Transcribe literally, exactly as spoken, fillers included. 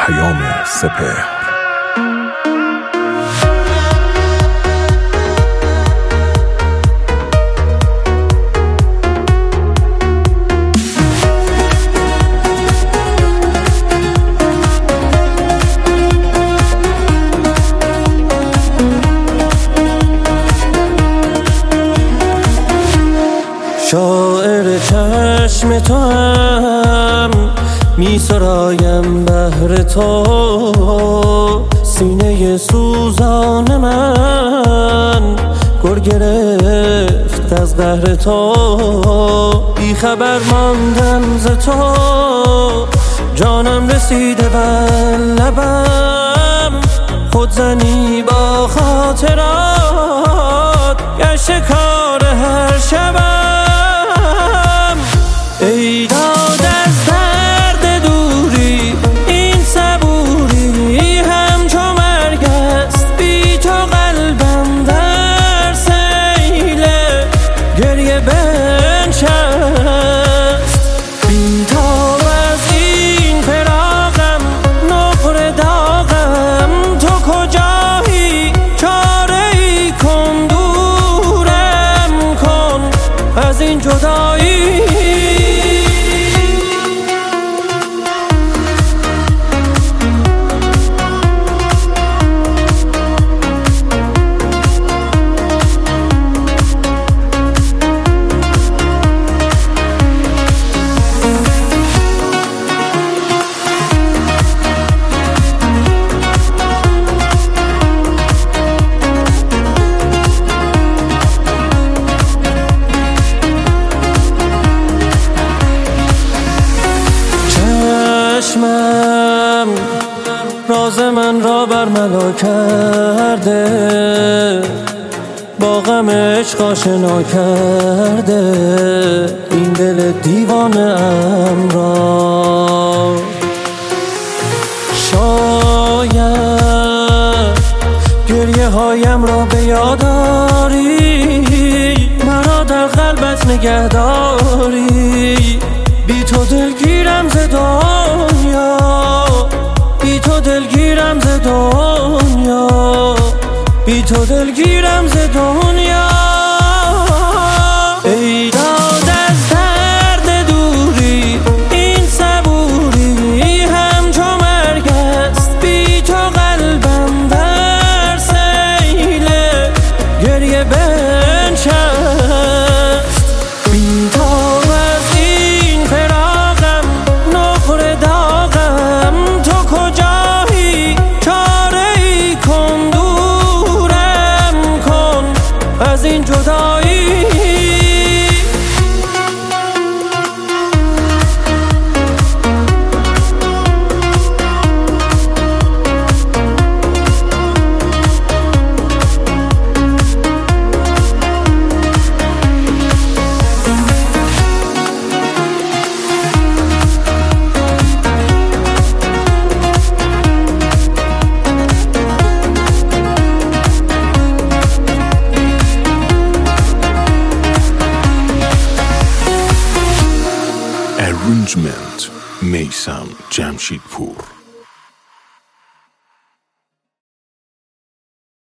پیام سپهر. شاعر چشم تو هم می سرایم بهر تو، سینه سوزان من گر گرفت از قهر تو. بی خبر ماندم ز تو، جانم رسیده بر لبم، خود زنی با خاطرات گشت کار هر شبم. ای داد از درد دوری این صبوری، همچو مرگ است بی تو قلبم در سیل گریه بنشست. بی تاب از این فراقم نقره داغم، تو کجایی چاره ای کن دورم کن از این جدایی. چشمم راز من را برملا کرده، با غم عشق آشنا کرده این دل دیوانه ام را. شاید گریه هایم را به یاد آری، مرا در قلبت نگهداری. بی تو دلگیرم ز دنیا، بی تو دلگیرم ز دنیا، بی تو دلگیرم ز دنیا. ای داد از درد دوری این صبوری، همچو مرگ است بی تو قلبم در سیل گریه بنشست. بی تو از این جدایی. Arrangement میثم جمشیدپور.